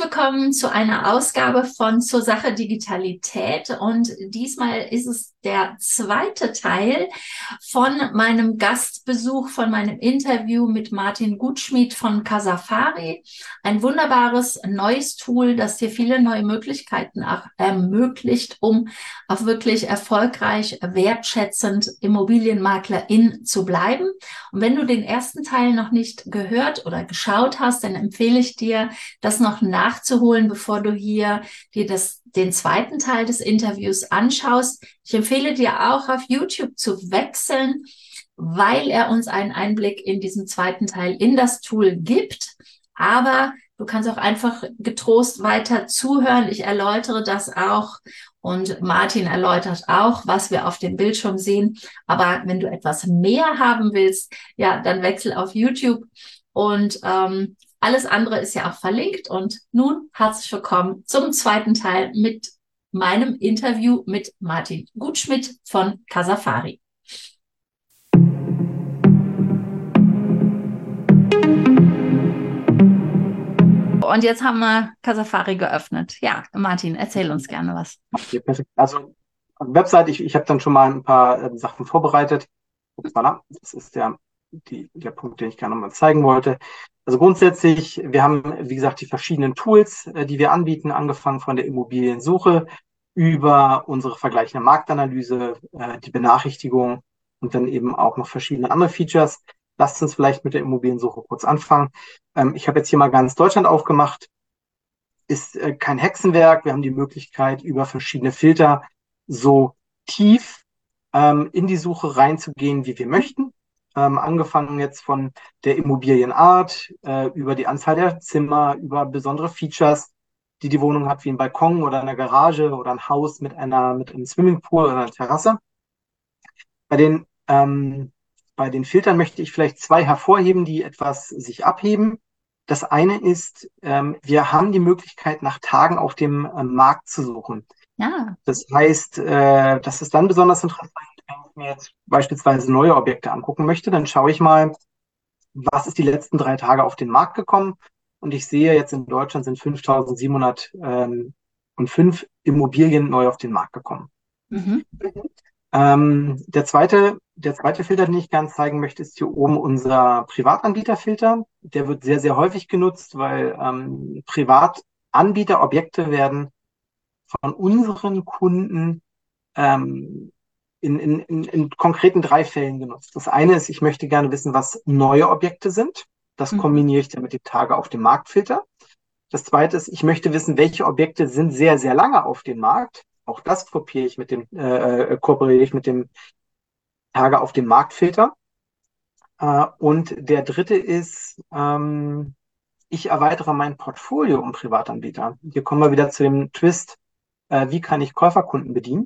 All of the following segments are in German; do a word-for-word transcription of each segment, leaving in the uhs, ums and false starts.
willkommen zu einer Ausgabe von Zur Sache Digitalität. Und diesmal ist es der zweite Teil von meinem Gastbesuch, von meinem Interview mit Martin Gutschmidt von Casafari. Ein wunderbares neues Tool, das dir viele neue Möglichkeiten auch ermöglicht, um auch wirklich erfolgreich, wertschätzend Immobilienmaklerin zu bleiben. Und wenn du den ersten Teil noch nicht gehört oder geschaut hast, dann empfehle ich dir, das noch nachzuholen, bevor du hier dir das, den zweiten Teil des Interviews anschaust. Ich empfehle dir auch, auf YouTube zu wechseln, weil er uns einen Einblick in diesen zweiten Teil in das Tool gibt. Aber du kannst auch einfach getrost weiter zuhören. Ich erläutere das auch und Martin erläutert auch, was wir auf dem Bildschirm sehen. Aber wenn du etwas mehr haben willst, ja, dann wechsel auf YouTube und ähm, alles andere ist ja auch verlinkt. Und nun herzlich willkommen zum zweiten Teil mit meinem Interview mit Martin Gutschmidt von Casafari. Und jetzt haben wir Casafari geöffnet. Ja, Martin, erzähl uns gerne was. Okay, perfekt. Also Website, ich, ich habe dann schon mal ein paar äh, Sachen vorbereitet. Upsala, das ist der, die, der Punkt, den ich gerne mal zeigen wollte. Also grundsätzlich, wir haben, wie gesagt, die verschiedenen Tools, äh, die wir anbieten, angefangen von der Immobiliensuche über unsere vergleichende Marktanalyse, äh, die Benachrichtigung und dann eben auch noch verschiedene andere Features. Lasst uns vielleicht mit der Immobiliensuche kurz anfangen. Ähm, ich habe jetzt hier mal ganz Deutschland aufgemacht. Ist äh, kein Hexenwerk. Wir haben die Möglichkeit, über verschiedene Filter so tief ähm, in die Suche reinzugehen, wie wir möchten. Ähm, angefangen jetzt von der Immobilienart, äh, über die Anzahl der Zimmer, über besondere Features, die die Wohnung hat, wie ein Balkon oder eine Garage oder ein Haus mit einer mit einem Swimmingpool oder einer Terrasse. Bei den ähm, bei den Filtern möchte ich vielleicht zwei hervorheben, die etwas sich abheben. Das eine ist, ähm, wir haben die Möglichkeit, nach Tagen auf dem äh, Markt zu suchen. Ja. Das heißt, äh, das ist dann besonders interessant, wenn ich mir jetzt beispielsweise neue Objekte angucken möchte. Dann schaue ich mal, was ist die letzten drei Tage auf den Markt gekommen. Und ich sehe, jetzt in Deutschland sind fünftausendsiebenhundertfünf Immobilien neu auf den Markt gekommen. Mhm. Ähm, der zweite, der zweite Filter, den ich gerne zeigen möchte, ist hier oben unser Privatanbieterfilter. Der wird sehr, sehr häufig genutzt, weil ähm, Privatanbieterobjekte werden von unseren Kunden ähm, in, in, in, in konkreten drei Fällen genutzt. Das eine ist, ich möchte gerne wissen, was neue Objekte sind. Das Mhm. kombiniere ich dann mit dem Tage auf dem Marktfilter. Das zweite ist, ich möchte wissen, welche Objekte sind sehr, sehr lange auf dem Markt. Auch das kopiere ich mit dem, äh, kooperiere ich mit dem Tage auf dem Marktfilter. Äh, und der dritte ist, ähm, ich erweitere mein Portfolio um Privatanbieter. Hier kommen wir wieder zu dem Twist, äh, wie kann ich Käuferkunden bedienen?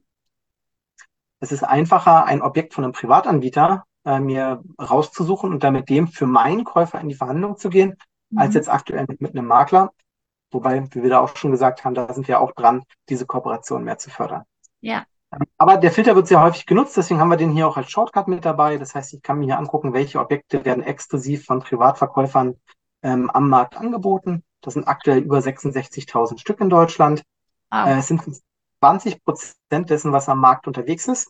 Es ist einfacher, ein Objekt von einem Privatanbieter äh, mir rauszusuchen und dann mit dem für meinen Käufer in die Verhandlung zu gehen, als Mhm. jetzt aktuell mit, mit einem Makler. Wobei, wie wir da auch schon gesagt haben, da sind wir auch dran, diese Kooperation mehr zu fördern. Ja. Aber der Filter wird sehr häufig genutzt, deswegen haben wir den hier auch als Shortcut mit dabei. Das heißt, ich kann mir hier angucken, welche Objekte werden exklusiv von Privatverkäufern ähm, am Markt angeboten. Das sind aktuell über sechsundsechzigtausend Stück in Deutschland. Wow. Äh, es sind zwanzig Prozent dessen, was am Markt unterwegs ist.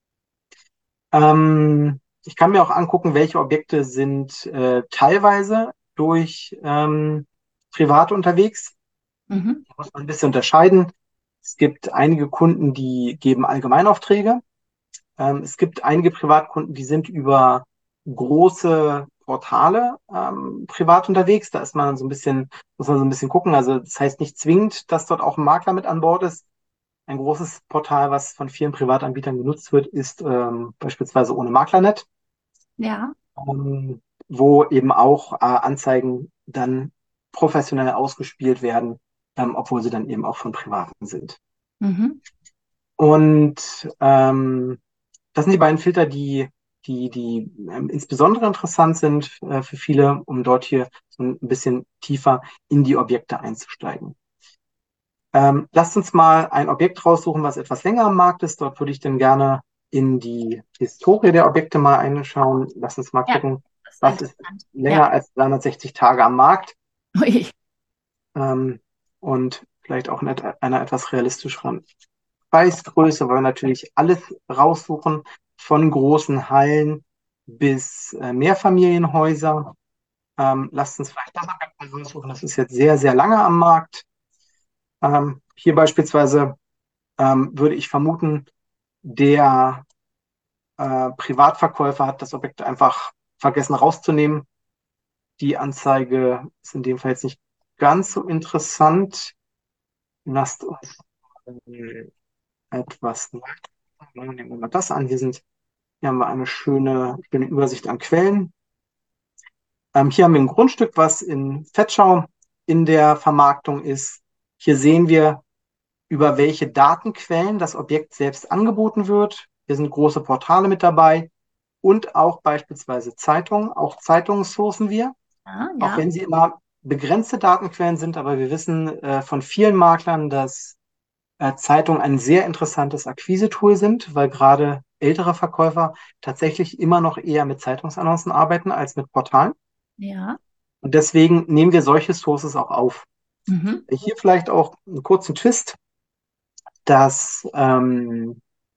Ähm, ich kann mir auch angucken, welche Objekte sind äh, teilweise durch ähm, Private unterwegs. Mhm. Da muss man ein bisschen unterscheiden. Es gibt einige Kunden, die geben Allgemeinaufträge. Ähm, es gibt einige Privatkunden, die sind über große Portale ähm, privat unterwegs. Da ist man so ein bisschen, muss man so ein bisschen gucken. Also das heißt nicht zwingend, dass dort auch ein Makler mit an Bord ist. Ein großes Portal, was von vielen Privatanbietern genutzt wird, ist ähm, beispielsweise ohne Maklernet, Ja. ähm, wo eben auch äh, Anzeigen dann professionell ausgespielt werden, ähm, obwohl sie dann eben auch von Privaten sind. Mhm. Und ähm, das sind die beiden Filter, die, die, die ähm, insbesondere interessant sind äh, für viele, um dort hier so ein bisschen tiefer in die Objekte einzusteigen. Ähm, lasst uns mal ein Objekt raussuchen, was etwas länger am Markt ist. Dort würde ich dann gerne in die Historie der Objekte mal einschauen. Lasst uns mal Ja. gucken, Das ist was ist interessant. Ja. länger als dreihundertsechzig Tage am Markt. Ui. Ähm, und vielleicht auch in et- einer etwas realistischeren Preisgröße, weil wir natürlich alles raussuchen, von großen Hallen bis äh, Mehrfamilienhäuser. Ähm, lasst uns vielleicht das Objekt mal raussuchen. Das ist jetzt sehr, sehr lange am Markt. Ähm, hier beispielsweise ähm, würde ich vermuten, der äh, Privatverkäufer hat das Objekt einfach vergessen rauszunehmen. Die Anzeige ist in dem Fall jetzt nicht ganz so interessant. Lasst uns äh, etwas nehmen wir mal das an. Hier sind, hier haben wir eine schöne, schöne Übersicht an Quellen. Ähm, hier haben wir ein Grundstück, was in Vetschau in der Vermarktung ist. Hier sehen wir, über welche Datenquellen das Objekt selbst angeboten wird. Hier sind große Portale mit dabei und auch beispielsweise Zeitungen. Auch Zeitungen sourcen wir, Ja, auch ja, wenn sie immer begrenzte Datenquellen sind. Aber wir wissen äh, von vielen Maklern, dass äh, Zeitungen ein sehr interessantes Akquise-Tool sind, weil gerade ältere Verkäufer tatsächlich immer noch eher mit Zeitungsannoncen arbeiten als mit Portalen. ja. Und deswegen nehmen wir solche Sources auch auf. Mhm. Hier vielleicht auch einen kurzen Twist, dass ähm,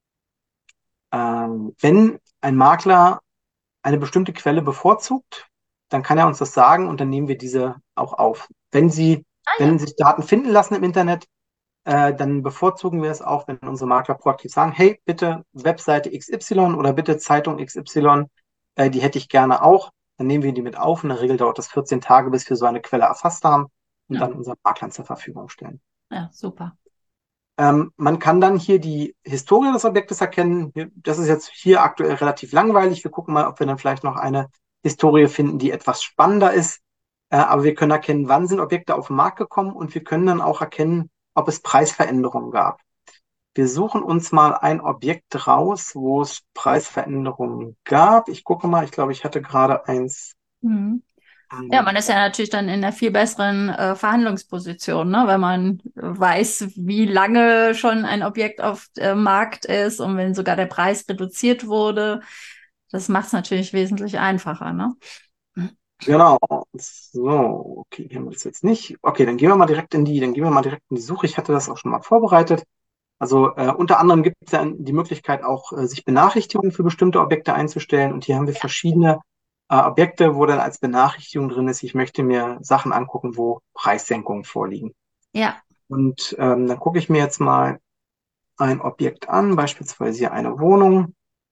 ähm, wenn ein Makler eine bestimmte Quelle bevorzugt, dann kann er uns das sagen und dann nehmen wir diese auch auf. Wenn sie, Ah ja. wenn sich Daten finden lassen im Internet, äh, dann bevorzugen wir es auch, wenn unsere Makler proaktiv sagen, hey, bitte Webseite X Y oder bitte Zeitung X Y, äh, die hätte ich gerne auch. Dann nehmen wir die mit auf. In der Regel dauert das vierzehn Tage, bis wir so eine Quelle erfasst haben und Ja, dann unseren Maklern zur Verfügung stellen. ja, super. Ähm, man kann dann hier die Historie des Objektes erkennen. Das ist jetzt hier aktuell relativ langweilig. Wir gucken mal, ob wir dann vielleicht noch eine Historie finden, die etwas spannender ist. Äh, aber wir können erkennen, wann sind Objekte auf den Markt gekommen und wir können dann auch erkennen, ob es Preisveränderungen gab. Wir suchen uns mal ein Objekt raus, wo es Preisveränderungen gab. Ich gucke mal, ich glaube, ich hatte gerade eins. Mhm. Ja, Ähm, man ist ja natürlich dann in einer viel besseren äh, Verhandlungsposition, ne? Wenn man weiß, wie lange schon ein Objekt auf dem Markt ist und wenn sogar der Preis reduziert wurde. Das macht es natürlich wesentlich einfacher, ne? genau. So, okay, hier haben wir das jetzt nicht. Okay, dann gehen wir mal direkt in die, dann gehen wir mal direkt in die Suche. Ich hatte das auch schon mal vorbereitet. Also äh, unter anderem gibt es ja die Möglichkeit auch, äh, sich Benachrichtigungen für bestimmte Objekte einzustellen. Und hier haben wir verschiedene äh, Objekte, wo dann als Benachrichtigung drin ist, ich möchte mir Sachen angucken, wo Preissenkungen vorliegen. Ja, Und ähm, dann gucke ich mir jetzt mal ein Objekt an, beispielsweise hier eine Wohnung.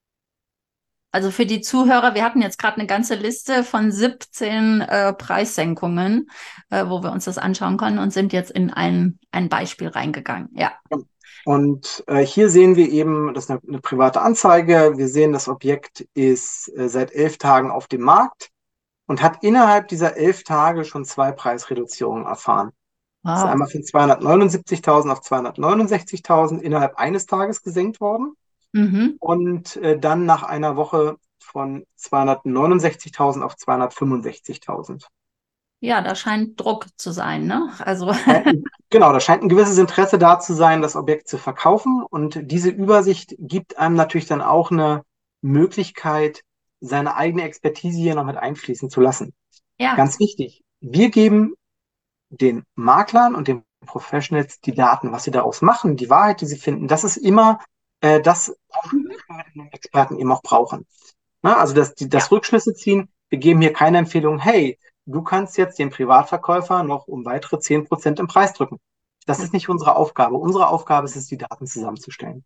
also für die Zuhörer, wir hatten jetzt gerade eine ganze Liste von siebzehn äh, Preissenkungen, äh, wo wir uns das anschauen können und sind jetzt in ein, ein Beispiel reingegangen. Ja. Und äh, hier sehen wir eben, das ist eine, eine private Anzeige. Wir sehen, das Objekt ist äh, seit elf Tagen auf dem Markt und hat innerhalb dieser elf Tage schon zwei Preisreduzierungen erfahren. Das ist Wow. einmal von zweihundertneunundsiebzigtausend auf zweihundertneunundsechzigtausend innerhalb eines Tages gesenkt worden Mhm. und äh, dann nach einer Woche von zweihundertneunundsechzigtausend auf zweihundertfünfundsechzigtausend. Ja, da scheint Druck zu sein, ne? Also, Scheint ein- Genau, da scheint ein gewisses Interesse da zu sein, das Objekt zu verkaufen. Und diese Übersicht gibt einem natürlich dann auch eine Möglichkeit, seine eigene Expertise hier noch mit einfließen zu lassen. ja. Ganz wichtig, wir geben den Maklern und den Professionals die Daten, was sie daraus machen, die Wahrheit, die sie finden. Das ist immer äh, das, Mhm. was wir den Experten eben auch brauchen. Ne? Also das, die, Ja. das Rückschlüsse ziehen, wir geben hier keine Empfehlung, hey, du kannst jetzt den Privatverkäufer noch um weitere zehn Prozent im Preis drücken. Das ist nicht unsere Aufgabe. Unsere Aufgabe ist es, die Daten zusammenzustellen.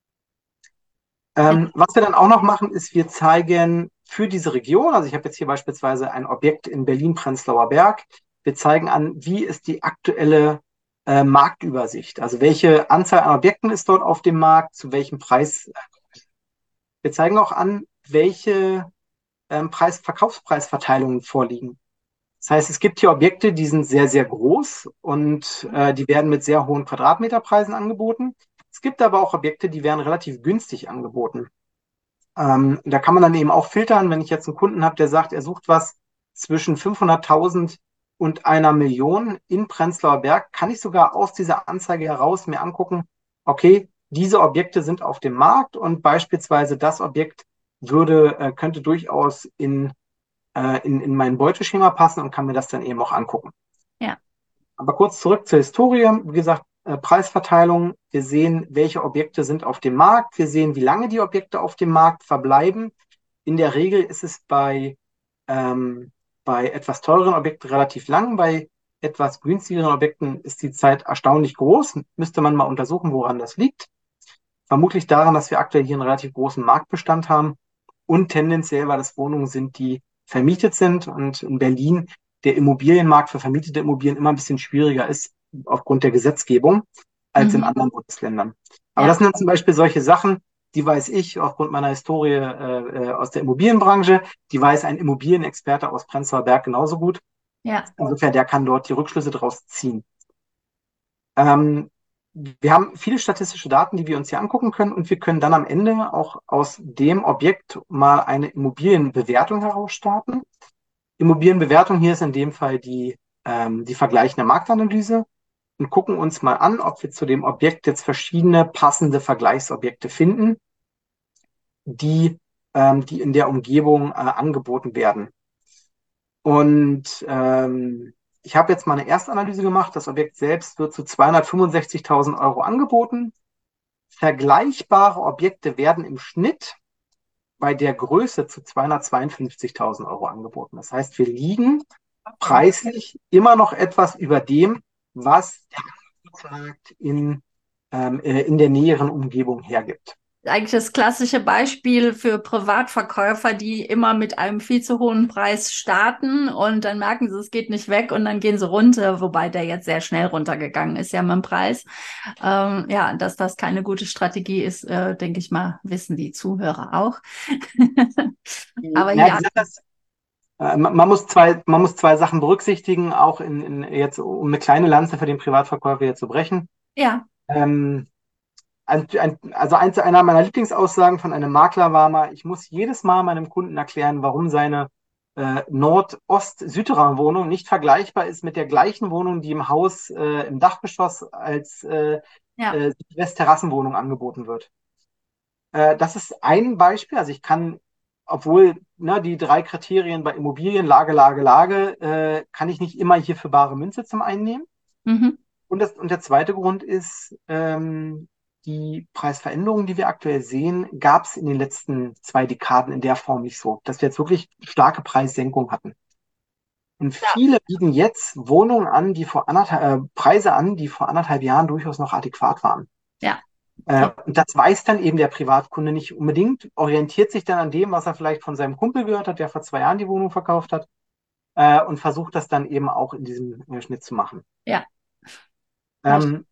Ja. Ähm, was wir dann auch noch machen, ist, wir zeigen für diese Region, also ich habe jetzt hier beispielsweise ein Objekt in Berlin-Prenzlauer Berg, wir zeigen an, wie ist die aktuelle äh, Marktübersicht, also welche Anzahl an Objekten ist dort auf dem Markt, zu welchem Preis. Wir zeigen auch an, welche ähm, Preis Verkaufspreisverteilungen vorliegen. Das heißt, es gibt hier Objekte, die sind sehr, sehr groß und äh, die werden mit sehr hohen Quadratmeterpreisen angeboten. Es gibt aber auch Objekte, die werden relativ günstig angeboten. Ähm, da kann man dann eben auch filtern, wenn ich jetzt einen Kunden habe, der sagt, er sucht was zwischen fünfhunderttausend und einer Million in Prenzlauer Berg, kann ich sogar aus dieser Anzeige heraus mir angucken, okay, diese Objekte sind auf dem Markt und beispielsweise das Objekt würde, äh, könnte durchaus in, äh, in, in mein Beuteschema passen und kann mir das dann eben auch angucken. Ja. Aber kurz zurück zur Historie. Wie gesagt, äh, Preisverteilung. Wir sehen, welche Objekte sind auf dem Markt. Wir sehen, wie lange die Objekte auf dem Markt verbleiben. In der Regel ist es bei, ähm, bei etwas teureren Objekten relativ lang. Bei etwas günstigeren Objekten ist die Zeit erstaunlich groß. Müsste man mal untersuchen, woran das liegt. Vermutlich daran, dass wir aktuell hier einen relativ großen Marktbestand haben und tendenziell, weil das Wohnungen sind, die vermietet sind und in Berlin der Immobilienmarkt für vermietete Immobilien immer ein bisschen schwieriger ist aufgrund der Gesetzgebung als in Mhm. anderen Bundesländern. Aber das Ja, sind dann zum Beispiel solche Sachen, die weiß ich aufgrund meiner Historie äh, äh, aus der Immobilienbranche, die weiß ein Immobilienexperte aus Prenzlauer Berg genauso gut. ja. Insofern, der kann dort die Rückschlüsse daraus ziehen. Ähm, Wir haben viele statistische Daten, die wir uns hier angucken können und wir können dann am Ende auch aus dem Objekt mal eine Immobilienbewertung herausstarten. Immobilienbewertung hier ist in dem Fall die, ähm, die vergleichende Marktanalyse und gucken uns mal an, ob wir zu dem Objekt jetzt verschiedene passende Vergleichsobjekte finden, die, ähm, die in der Umgebung äh, angeboten werden. Und ähm, ich habe jetzt mal eine Erstanalyse gemacht. Das Objekt selbst wird zu zweihundertfünfundsechzigtausend Euro angeboten. Vergleichbare Objekte werden im Schnitt bei der Größe zu zweihundertzweiundfünfzigtausend Euro angeboten. Das heißt, wir liegen Okay. preislich immer noch etwas über dem, was der Angebotsmarkt in, ähm, äh, in der näheren Umgebung hergibt. Eigentlich das klassische Beispiel für Privatverkäufer, die immer mit einem viel zu hohen Preis starten und dann merken sie, es geht nicht weg und dann gehen sie runter, wobei der jetzt sehr schnell runtergegangen ist, ja, mit dem Preis. Ähm, ja, dass das keine gute Strategie ist, äh, denke ich mal, wissen die Zuhörer auch. Aber Ja, ja, die Sache ist, äh, man, man muss zwei, man muss zwei Sachen berücksichtigen, auch in, in jetzt, um eine kleine Lanze für den Privatverkäufer hier zu brechen. ja, Ähm, ein, ein, also eins, einer meiner Lieblingsaussagen von einem Makler war mal, ich muss jedes Mal meinem Kunden erklären, warum seine äh, Nord-Ost-Südterrain-Wohnung nicht vergleichbar ist mit der gleichen Wohnung, die im Haus äh, im Dachgeschoss als äh, ja. äh, Südwest-Terrassenwohnung angeboten wird. Äh, das ist ein Beispiel. Also ich kann, obwohl ne, die drei Kriterien bei Immobilien, Lage, Lage, Lage, äh, kann ich nicht immer hier für bare Münze zum Einnehmen. Mhm. Und, das, und der zweite Grund ist, ähm, die Preisveränderungen, die wir aktuell sehen, gab es in den letzten zwei Dekaden in der Form nicht so, dass wir jetzt wirklich starke Preissenkungen hatten. Und Ja, viele bieten jetzt Wohnungen an, die vor anderthalb, äh, Preise an, die vor anderthalb Jahren durchaus noch adäquat waren. ja. Äh, und das weiß dann eben der Privatkunde nicht unbedingt, orientiert sich dann an dem, was er vielleicht von seinem Kumpel gehört hat, der vor zwei Jahren die Wohnung verkauft hat, äh, und versucht das dann eben auch in diesem äh, Schnitt zu machen. Ja. Ähm,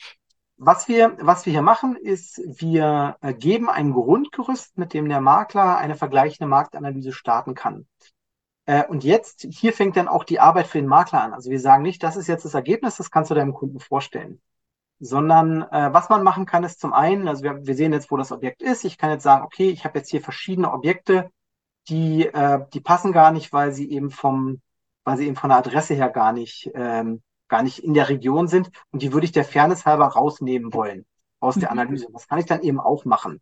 Was wir, was wir hier machen, ist, wir äh, geben ein Grundgerüst, mit dem der Makler eine vergleichende Marktanalyse starten kann. Äh, und jetzt, hier fängt dann auch die Arbeit für den Makler an. Also wir sagen nicht, das ist jetzt das Ergebnis, das kannst du deinem Kunden vorstellen. Sondern äh, was man machen kann, ist zum einen, also wir, wir sehen jetzt, wo das Objekt ist. Ich kann jetzt sagen, okay, ich habe jetzt hier verschiedene Objekte, die, äh, die passen gar nicht, weil sie eben vom, weil sie eben von der Adresse her gar nicht, ähm, gar nicht in der Region sind. Und die würde ich der Fairness halber rausnehmen wollen aus der Mhm. Analyse. Das kann ich dann eben auch machen.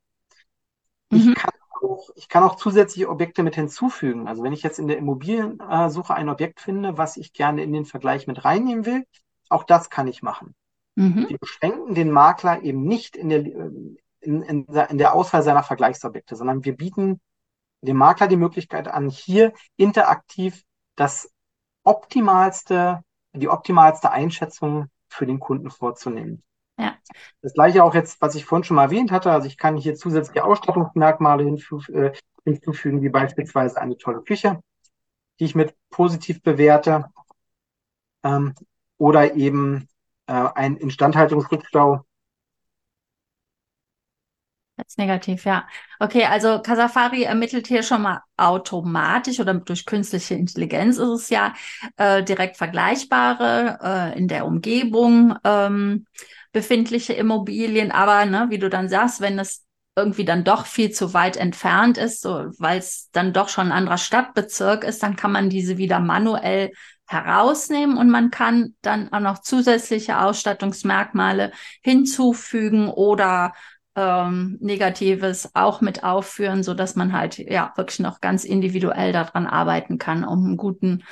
Ich Mhm. kann auch, ich kann auch zusätzliche Objekte mit hinzufügen. Also wenn ich jetzt in der Immobiliensuche ein Objekt finde, was ich gerne in den Vergleich mit reinnehmen will, auch das kann ich machen. Mhm. Wir beschränken den Makler eben nicht in der, in, in, in der Auswahl seiner Vergleichsobjekte, sondern wir bieten dem Makler die Möglichkeit an, hier interaktiv das optimalste, die optimalste Einschätzung für den Kunden vorzunehmen. Ja. Das gleiche auch jetzt, was ich vorhin schon mal erwähnt hatte. Also ich kann hier zusätzliche Ausstattungsmerkmale hinzuf äh, hinzufügen, wie beispielsweise eine tolle Küche, die ich mit positiv bewerte, ähm, oder eben äh, ein Instandhaltungsrückstau. Als negativ, ja. Okay, also Casafari ermittelt hier schon mal automatisch oder durch künstliche Intelligenz ist es ja äh, direkt vergleichbare äh, in der Umgebung ähm, befindliche Immobilien. Aber ne, wie du dann sagst, wenn es irgendwie dann doch viel zu weit entfernt ist, so, weil es dann doch schon ein anderer Stadtbezirk ist, dann kann man diese wieder manuell herausnehmen und man kann dann auch noch zusätzliche Ausstattungsmerkmale hinzufügen oder ähm, Negatives auch mit aufführen, so dass man halt ja wirklich noch ganz individuell daran arbeiten kann, um einen guten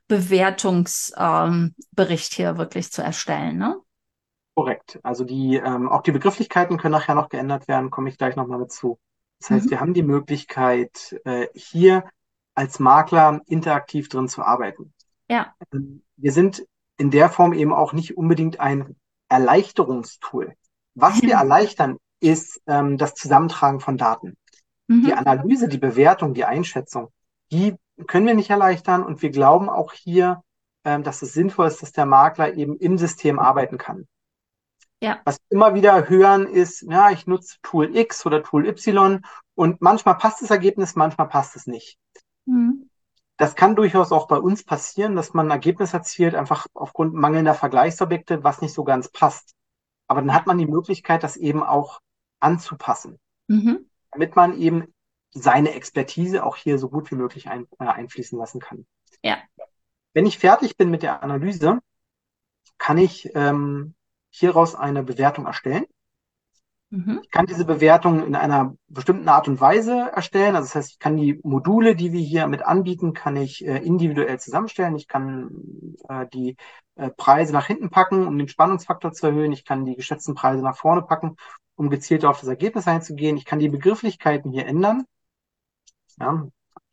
Bewertungsbericht ähm, Bericht hier wirklich zu erstellen, ne? Korrekt. Also die, ähm, auch die Begrifflichkeiten können nachher noch geändert werden, komme ich gleich nochmal mit zu. Das heißt, Mhm. wir haben die Möglichkeit, äh, hier als Makler interaktiv drin zu arbeiten. Ja. Ähm, Wir sind in der Form eben auch nicht unbedingt ein Erleichterungstool. Was wir erleichtern, ist ähm, das Zusammentragen von Daten. Die Mhm. Analyse, die Bewertung, die Einschätzung, die können wir nicht erleichtern und wir glauben auch hier, ähm, dass es sinnvoll ist, dass der Makler eben im System arbeiten kann. Ja. Was wir immer wieder hören ist, ja, ich nutze Tool X oder Tool Y und manchmal passt das Ergebnis, manchmal passt es nicht. Mhm. Das kann durchaus auch bei uns passieren, dass man ein Ergebnis erzielt, einfach aufgrund mangelnder Vergleichsobjekte, was nicht so ganz passt. Aber dann Ja. hat man die Möglichkeit, das eben auch anzupassen, Mhm. damit man eben seine Expertise auch hier so gut wie möglich ein, äh, einfließen lassen kann. Ja. Wenn ich fertig bin mit der Analyse, kann ich ähm, hieraus eine Bewertung erstellen. Mhm. Ich kann diese Bewertung in einer bestimmten Art und Weise erstellen. Also das heißt, ich kann die Module, die wir hier mit anbieten, kann ich äh, individuell zusammenstellen. Ich kann äh, die äh, Preise nach hinten packen, um den Spannungsfaktor zu erhöhen. Ich kann die geschätzten Preise nach vorne packen, um gezielt auf das Ergebnis einzugehen. Ich kann die Begrifflichkeiten hier ändern. Ja,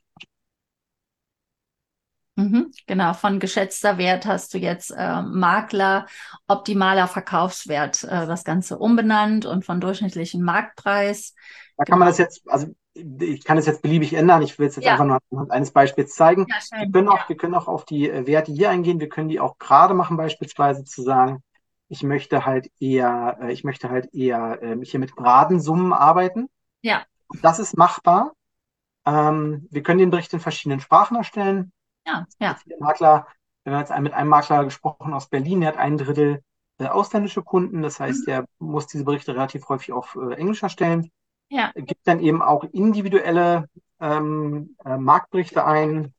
Mhm. Genau, von geschätzter Wert hast du jetzt äh, Makler, optimaler Verkaufswert, äh, das Ganze umbenannt und von durchschnittlichen Marktpreis. da kann man Genau. das jetzt, also ich kann es jetzt beliebig ändern. Ich will es jetzt Ja, einfach nur anhand eines Beispiels zeigen. ja, Wir schön. können auch, wir können auch auf die äh, Werte hier eingehen. Wir können die auch gerade machen, beispielsweise zu sagen, ich möchte halt eher, äh, ich möchte halt eher äh, hier mit geraden Summen arbeiten. Ja, Das ist machbar. Ähm, wir können den Bericht in verschiedenen Sprachen erstellen. ja, ja, Viele Makler, wir haben jetzt mit einem Makler gesprochen aus Berlin, der hat ein Drittel äh, ausländische Kunden. Das heißt, mhm. der muss diese Berichte relativ häufig auf äh, Englisch erstellen. Ja. Gibt dann eben auch individuelle ähm, äh, Marktberichte ein.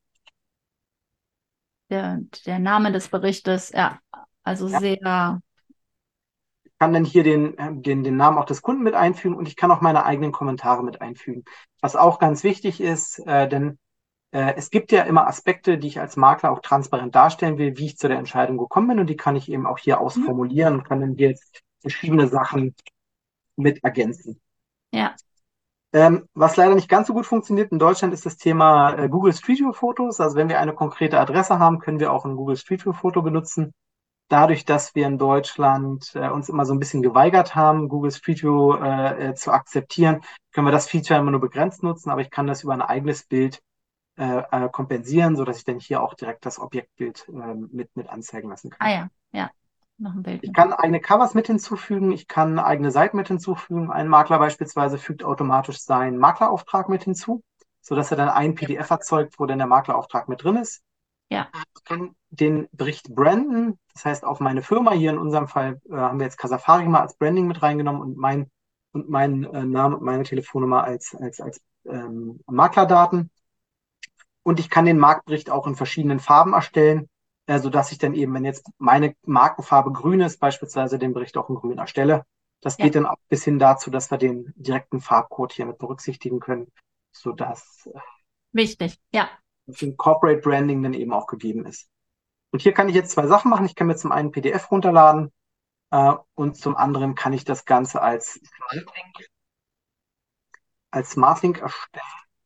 Der, der Name des Berichtes, ja, also Ja, sehr, kann dann hier den, äh, den, den Namen auch des Kunden mit einfügen und ich kann auch meine eigenen Kommentare mit einfügen. Was auch ganz wichtig ist, äh, denn äh, es gibt ja immer Aspekte, die ich als Makler auch transparent darstellen will, wie ich zu der Entscheidung gekommen bin und die kann ich eben auch hier mhm. ausformulieren und kann dann hier jetzt verschiedene Sachen mit ergänzen. Ja, Ähm, was leider nicht ganz so gut funktioniert in Deutschland ist das Thema äh, Google Street View Fotos. Also wenn wir eine konkrete Adresse haben, können wir auch ein Google Street View Foto benutzen. Dadurch, dass wir in Deutschland äh, uns immer so ein bisschen geweigert haben, Google Street View äh, äh, zu akzeptieren, können wir das Feature immer nur begrenzt nutzen, aber ich kann das über ein eigenes Bild äh, äh, kompensieren, sodass ich dann hier auch direkt das Objektbild äh, mit, mit anzeigen lassen ah kann. ja, ja, noch ein Bild Ich mit. kann eigene Covers mit hinzufügen, ich kann eigene Seiten mit hinzufügen. Ein Makler beispielsweise fügt automatisch seinen Maklerauftrag mit hinzu, sodass er dann ein P D F erzeugt, wo dann der Maklerauftrag mit drin ist. Ja, Ich kann den Bericht branden, das heißt auf meine Firma, hier in unserem Fall äh, haben wir jetzt Casafari mal als Branding mit reingenommen und mein und meinen äh, Namen und meine Telefonnummer als, als, als ähm, Maklerdaten. Und ich kann den Marktbericht auch in verschiedenen Farben erstellen, äh, sodass ich dann eben, wenn jetzt meine Markenfarbe grün ist, beispielsweise den Bericht auch in grün erstelle. Das ja, geht dann auch bis hin dazu, dass wir den direkten Farbcode hier mit berücksichtigen können, sodass äh, wichtig. Ja, das im Corporate Branding dann eben auch gegeben ist. Und hier kann ich jetzt zwei Sachen machen. Ich kann mir zum einen P D F runterladen äh, und zum anderen kann ich das Ganze als Smartlink, als Smartlink erstellen,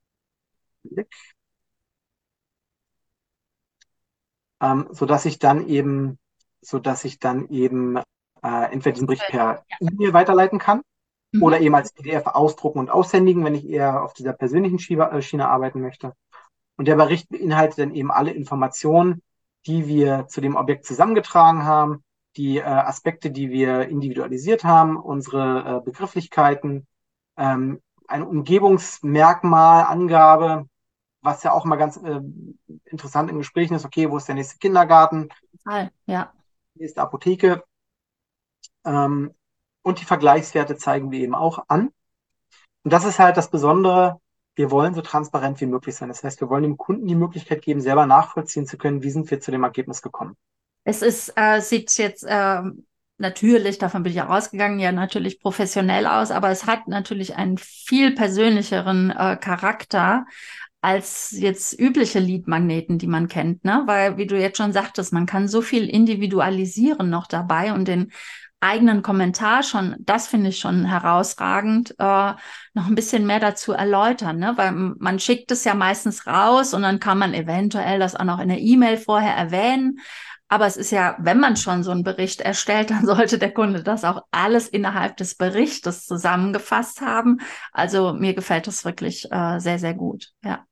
ähm, sodass ich dann eben, sodass ich dann eben äh, entweder diesen Bericht per ja. E-Mail weiterleiten kann oder Mhm. eben als P D F ausdrucken und aushändigen, wenn ich eher auf dieser persönlichen Schiene, äh, Schiene arbeiten möchte. Und der Bericht beinhaltet dann eben alle Informationen, die wir zu dem Objekt zusammengetragen haben, die äh, Aspekte, die wir individualisiert haben, unsere äh, Begrifflichkeiten, ähm, eine Umgebungsmerkmal, Angabe, was ja auch mal ganz äh, interessant in Gesprächen ist, okay, wo ist der nächste Kindergarten, Total. Ja. nächste Apotheke, ähm, und die Vergleichswerte zeigen wir eben auch an. Und das ist halt das Besondere, wir wollen so transparent wie möglich sein. Das heißt, wir wollen dem Kunden die Möglichkeit geben, selber nachvollziehen zu können, wie sind wir zu dem Ergebnis gekommen. Es ist, äh, sieht jetzt ähm, natürlich, davon bin ich ja rausgegangen, ja natürlich professionell aus, aber es hat natürlich einen viel persönlicheren äh, Charakter, als jetzt übliche Lead-Magneten, die man kennt, ne? Weil, wie du jetzt schon sagtest, man kann so viel individualisieren noch dabei und den eigenen Kommentar schon, das finde ich schon herausragend, äh, noch ein bisschen mehr dazu erläutern, ne? Weil man schickt es ja meistens raus und dann kann man eventuell das auch noch in der E-Mail vorher erwähnen. Aber es ist ja, wenn man schon so einen Bericht erstellt, dann sollte der Kunde das auch alles innerhalb des Berichtes zusammengefasst haben. Also mir gefällt das wirklich äh, sehr, sehr gut. Ja.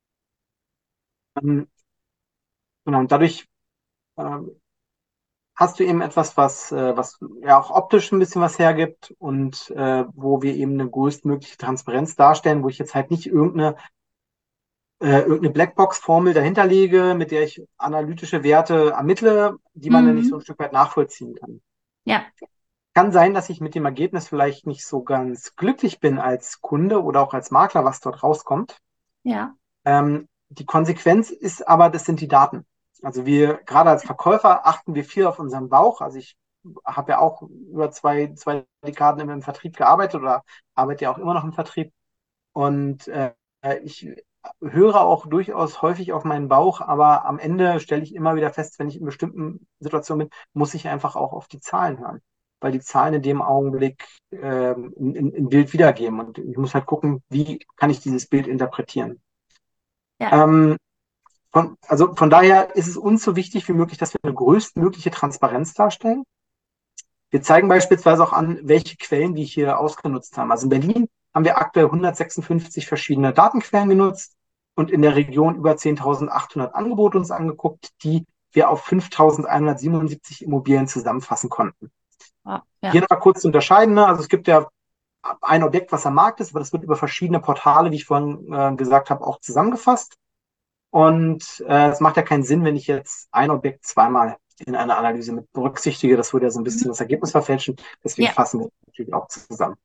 Ähm, genau, und dadurch ähm, hast du eben etwas, was, äh, was ja auch optisch ein bisschen was hergibt und äh, wo wir eben eine größtmögliche Transparenz darstellen, wo ich jetzt halt nicht irgendeine, äh, irgendeine Blackbox-Formel dahinter lege, mit der ich analytische Werte ermittle, die man dann nicht so ein Mhm. Stück weit nachvollziehen kann. Ja, Kann sein, dass ich mit dem Ergebnis vielleicht nicht so ganz glücklich bin als Kunde oder auch als Makler, was dort rauskommt. ja. Ähm, die Konsequenz ist aber, das sind die Daten. Also wir, gerade als Verkäufer, achten wir viel auf unseren Bauch. Also ich habe ja auch über zwei, zwei Dekaden im, im Vertrieb gearbeitet oder arbeite ja auch immer noch im Vertrieb. Und äh, ich höre auch durchaus häufig auf meinen Bauch, aber am Ende stelle ich immer wieder fest, wenn ich in bestimmten Situationen bin, muss ich einfach auch auf die Zahlen hören. Weil die Zahlen in dem Augenblick ähm, ein, ein ein Bild wiedergeben. Und ich muss halt gucken, wie kann ich dieses Bild interpretieren. Ja. Ähm, von, also von daher ist es uns so wichtig wie möglich, dass wir eine größtmögliche Transparenz darstellen. Wir zeigen beispielsweise auch an, welche Quellen wir hier ausgenutzt haben. Also in Berlin haben wir aktuell hundertsechsundfünfzig verschiedene Datenquellen genutzt und in der Region über zehntausendachthundert Angebote uns angeguckt, die wir auf fünftausendeinhundertsiebenundsiebzig Immobilien zusammenfassen konnten. Ja, ja. Hier noch mal kurz zu unterscheiden. Ne? Also es gibt ja ein Objekt, was am Markt ist, aber das wird über verschiedene Portale, wie ich vorhin äh, gesagt habe, auch zusammengefasst. Und äh, es macht ja keinen Sinn, wenn ich jetzt ein Objekt zweimal in einer Analyse mit berücksichtige. Das würde ja so ein Mhm. bisschen das Ergebnis verfälschen. Deswegen Ja, fassen wir natürlich auch zusammen.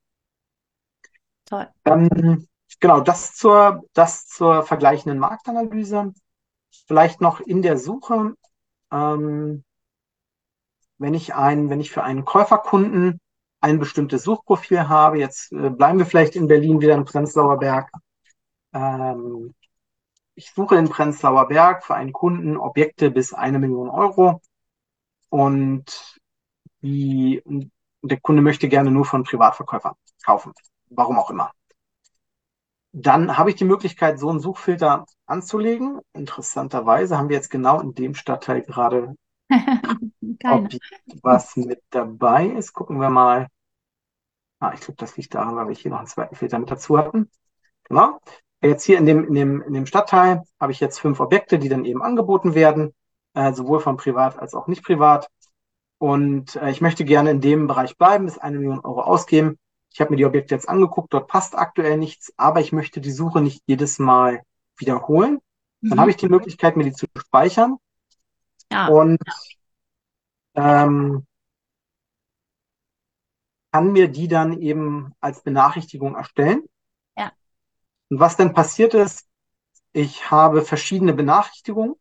toll. Ähm, genau, das zur, das zur vergleichenden Marktanalyse. Vielleicht noch in der Suche, ähm, wenn ich ein, wenn ich für einen Käuferkunden ein bestimmtes Suchprofil habe, jetzt äh, bleiben wir vielleicht in Berlin wieder im Prenzlauer Berg. Ähm, ich suche in Prenzlauer Berg für einen Kunden Objekte bis eine Million Euro. Und die, und der Kunde möchte gerne nur von Privatverkäufern kaufen, warum auch immer. Dann habe ich die Möglichkeit, so einen Suchfilter anzulegen. Interessanterweise haben wir jetzt genau in dem Stadtteil gerade Keine. Objekt, was mit dabei ist. Gucken wir mal. Ah, ich glaube, das liegt daran, weil wir hier noch einen zweiten Filter mit dazu hatten. Genau. Jetzt hier in dem, in dem, in dem Stadtteil habe ich jetzt fünf Objekte, die dann eben angeboten werden, äh, sowohl von privat als auch nicht privat. Und äh, ich möchte gerne in dem Bereich bleiben, bis eine Million Euro ausgeben. Ich habe mir die Objekte jetzt angeguckt, dort passt aktuell nichts, aber ich möchte die Suche nicht jedes Mal wiederholen. Dann habe Mhm. ich die Möglichkeit, mir die zu speichern Ja, und ähm, kann mir die dann eben als Benachrichtigung erstellen. ja. Und was dann passiert ist, ich habe verschiedene Benachrichtigungen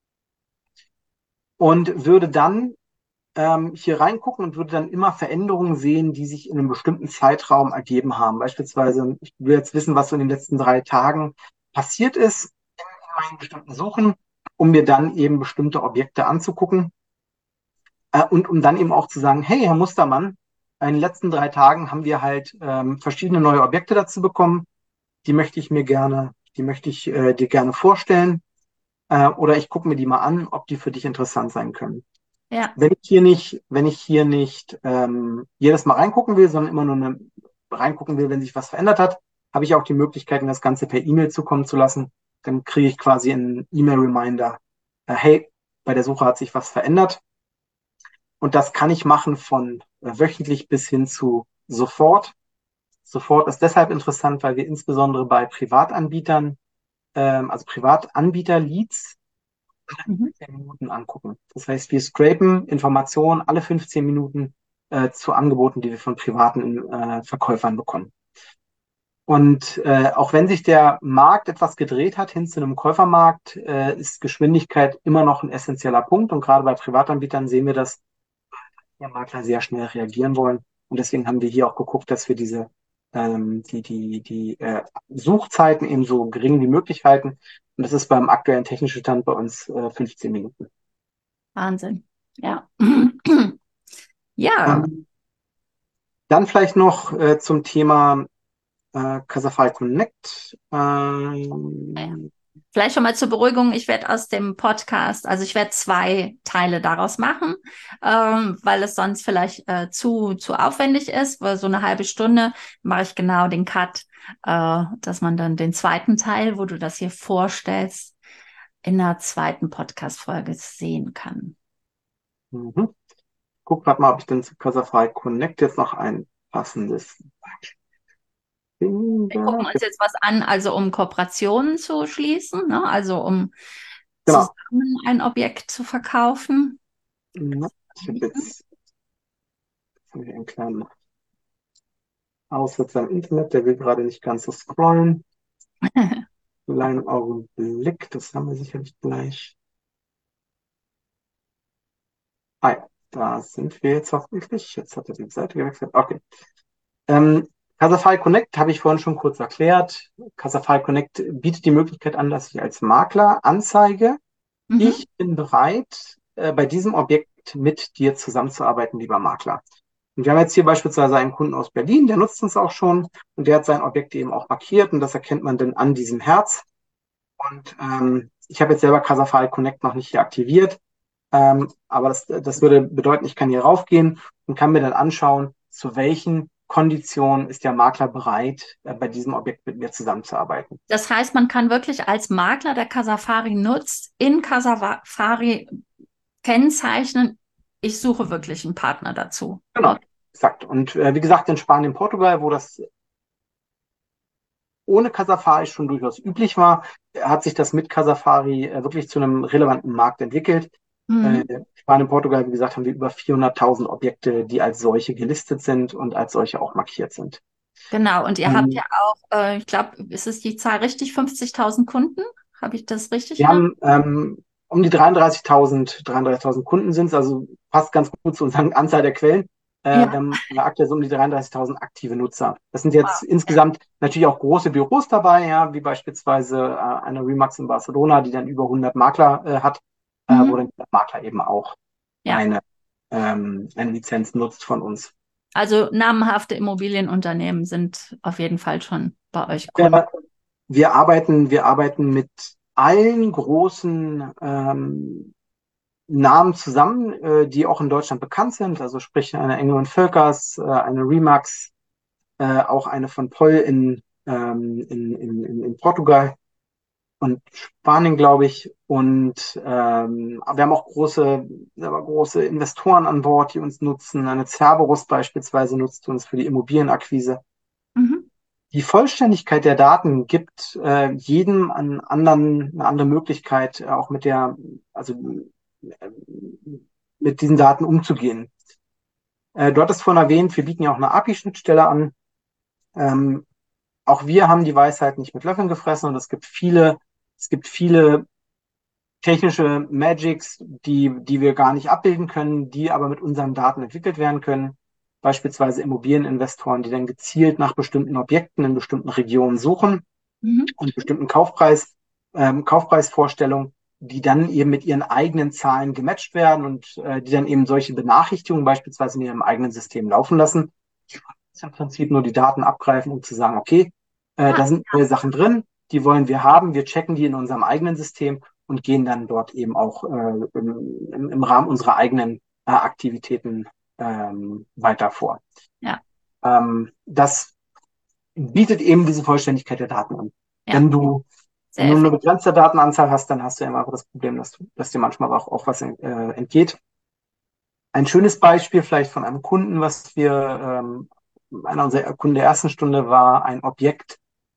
und würde dann ähm, hier reingucken und würde dann immer Veränderungen sehen, die sich in einem bestimmten Zeitraum ergeben haben. Beispielsweise, ich will jetzt wissen, was so in den letzten drei Tagen passiert ist in meinen bestimmten Suchen, um mir dann eben bestimmte Objekte anzugucken äh, und um dann eben auch zu sagen, hey, Herr Mustermann, in den letzten drei Tagen haben wir halt ähm, verschiedene neue Objekte dazu bekommen. Die möchte ich mir gerne, die möchte ich äh, dir gerne vorstellen. Äh, oder ich gucke mir die mal an, ob die für dich interessant sein können. Ja. Wenn ich hier nicht, wenn ich hier nicht ähm, jedes Mal reingucken will, sondern immer nur eine, reingucken will, wenn sich was verändert hat, habe ich auch die Möglichkeit, mir das Ganze per E-Mail zukommen zu lassen. Dann kriege ich quasi einen E-Mail-Reminder. Äh, hey, bei der Suche hat sich was verändert. Und das kann ich machen von äh, wöchentlich bis hin zu sofort. Sofort ist deshalb interessant, weil wir insbesondere bei Privatanbietern, ähm, also Privatanbieter-Leads, Mhm. fünfzehn Minuten angucken. Das heißt, wir scrapen Informationen alle fünfzehn Minuten äh, zu Angeboten, die wir von privaten äh, Verkäufern bekommen. Und äh, auch wenn sich der Markt etwas gedreht hat hin zu einem Käufermarkt, äh, ist Geschwindigkeit immer noch ein essentieller Punkt. Und gerade bei Privatanbietern sehen wir, dass der Makler sehr schnell reagieren wollen. Und deswegen haben wir hier auch geguckt, dass wir diese ähm, die, die, die äh, Suchzeiten eben so gering wie möglich halten. Und das ist beim aktuellen technischen Stand bei uns äh, fünfzehn Minuten. Wahnsinn. Ja. Ja. Ähm, dann vielleicht noch äh, zum Thema äh, Casafy Connect. Ähm, Vielleicht schon mal zur Beruhigung, ich werde aus dem Podcast, also ich werde zwei Teile daraus machen, ähm, weil es sonst vielleicht äh, zu, zu aufwendig ist, weil so eine halbe Stunde mache ich genau den Cut, äh, dass man dann den zweiten Teil, wo du das hier vorstellst, in der zweiten Podcast-Folge sehen kann. mhm. Guck grad mal, ob ich denn zu Casafy Connect jetzt noch ein passendes Wir gucken finde. uns jetzt was an, also um Kooperationen zu schließen, ne? Also um Genau. zusammen ein Objekt zu verkaufen. Ja, ich habe jetzt, jetzt habe ich einen kleinen Aussetzer im Internet, der will gerade nicht ganz so scrollen. Kleinen Augenblick, das haben wir sicherlich gleich. Ah ja, da sind wir jetzt hoffentlich. Jetzt hat er die Seite gewechselt. Okay. Ähm, Casafy Connect habe ich vorhin schon kurz erklärt. Casafy Connect bietet die Möglichkeit an, dass ich als Makler anzeige, Mhm. ich bin bereit, äh, bei diesem Objekt mit dir zusammenzuarbeiten, lieber Makler. Und wir haben jetzt hier beispielsweise einen Kunden aus Berlin, der nutzt uns auch schon und der hat sein Objekt eben auch markiert und das erkennt man dann an diesem Herz. Und ähm, ich habe jetzt selber Casafy Connect noch nicht hier aktiviert, ähm, aber das, das würde bedeuten, ich kann hier raufgehen und kann mir dann anschauen, zu welchen Konditionen ist der Makler bereit, äh, bei diesem Objekt mit mir zusammenzuarbeiten. Das heißt, man kann wirklich als Makler, der Casafari nutzt, in Casafari kennzeichnen, ich suche wirklich einen Partner dazu. Genau, Ne? exakt. Und äh, wie gesagt, in Spanien, Portugal, wo das ohne Casafari schon durchaus üblich war, hat sich das mit Casafari äh, wirklich zu einem relevanten Markt entwickelt. Äh, Mhm. Spanien, Portugal, wie gesagt, haben wir über vierhunderttausend Objekte, die als solche gelistet sind und als solche auch markiert sind. Genau, und ihr habt ja Ähm, auch, äh, ich glaube, ist es die Zahl richtig, fünfzigtausend Kunden? Habe ich das richtig Wir in Erinnerung? haben ähm, um die dreiunddreißigtausend, dreiunddreißigtausend Kunden sind es, also passt ganz gut zu unserer Anzahl der Quellen. Äh, wir Ja, haben äh, aktuell so um die dreiunddreißigtausend aktive Nutzer. Das sind wow. jetzt insgesamt natürlich auch große Büros dabei, ja, wie beispielsweise äh, eine Remax in Barcelona, die dann über hundert Makler äh, hat, äh, wo Mhm. dann der Makler eben auch Ja, eine, ähm, eine Lizenz nutzt von uns. also namenhafte Immobilienunternehmen sind auf jeden Fall schon bei euch Kunden. Wir, wir arbeiten, wir arbeiten mit allen großen ähm, Namen zusammen, äh, die auch in Deutschland bekannt sind. Also sprich eine Engel und Völkers, äh, eine Remax, äh, auch eine von Poll in, ähm, in, in, in, in Portugal und Spanien, glaube ich. Und ähm, wir haben auch große, aber große Investoren an Bord, die uns nutzen. Eine Cerberus beispielsweise nutzt uns für die Immobilienakquise. Mhm. Die Vollständigkeit der Daten gibt äh, jedem einen anderen, eine andere Möglichkeit, äh, auch mit der, also äh, mit diesen Daten umzugehen. Äh, du hattest vorhin erwähnt, wir bieten ja auch eine A P I-Schnittstelle an. Ähm, auch wir haben die Weisheit nicht mit Löffeln gefressen und es gibt viele, es gibt viele technische Magics, die, die wir gar nicht abbilden können, die aber mit unseren Daten entwickelt werden können. Beispielsweise Immobilieninvestoren, die dann gezielt nach bestimmten Objekten in bestimmten Regionen suchen Mhm. und bestimmten Kaufpreis, ähm, Kaufpreisvorstellungen, die dann eben mit ihren eigenen Zahlen gematcht werden und äh, die dann eben solche Benachrichtigungen beispielsweise in ihrem eigenen System laufen lassen. Die im Prinzip nur die Daten abgreifen, um zu sagen, okay, äh, Ah, da sind neue Sachen drin, die wollen wir haben, wir checken die in unserem eigenen System und gehen dann dort eben auch äh, im, im Rahmen unserer eigenen äh, Aktivitäten ähm, weiter vor. ja, Ähm, das bietet eben diese Vollständigkeit der Daten an. ja, Wenn du, wenn sehr du eine effektiv. begrenzte Datenanzahl hast, dann hast du immer das Problem, dass, du, dass dir manchmal auch, auch was äh, entgeht. Ein schönes Beispiel vielleicht von einem Kunden, was wir, ähm, einer unserer Kunden der ersten Stunde war ein Objekt,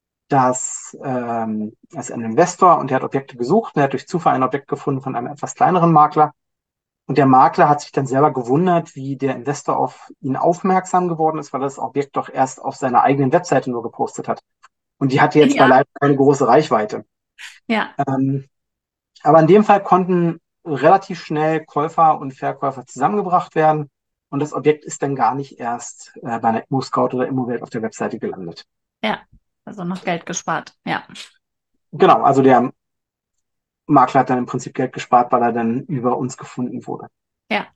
das, ähm, das ist ein Investor und der hat Objekte gesucht und er hat durch Zufall ein Objekt gefunden von einem etwas kleineren Makler. Und der Makler hat sich dann selber gewundert, wie der Investor auf ihn aufmerksam geworden ist, weil er das Objekt doch erst auf seiner eigenen Webseite nur gepostet hat. Und die hatte jetzt Ja, leider keine große Reichweite. ja, Ähm, aber in dem Fall konnten relativ schnell Käufer und Verkäufer zusammengebracht werden. und das Objekt ist dann gar nicht erst äh, bei einer ImmoScout oder Immowelt auf der Webseite gelandet. Ja, also noch Geld gespart. Ja. Genau, also der Makler hat dann im Prinzip Geld gespart, weil er dann über uns gefunden wurde. Ja.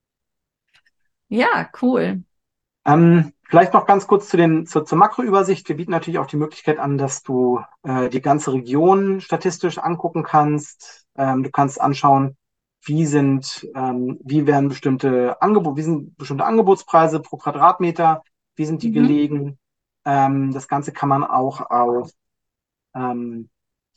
Ja, cool. Ähm, vielleicht noch ganz kurz zu den, zur, zur Makroübersicht. Wir bieten natürlich auch die Möglichkeit an, dass du äh, die ganze Region statistisch angucken kannst. Ähm, du kannst anschauen, wie sind, ähm, wie werden bestimmte Angebote, wie sind bestimmte Angebotspreise pro Quadratmeter, wie sind die Mhm. gelegen. Ähm, das Ganze kann man auch auf ähm,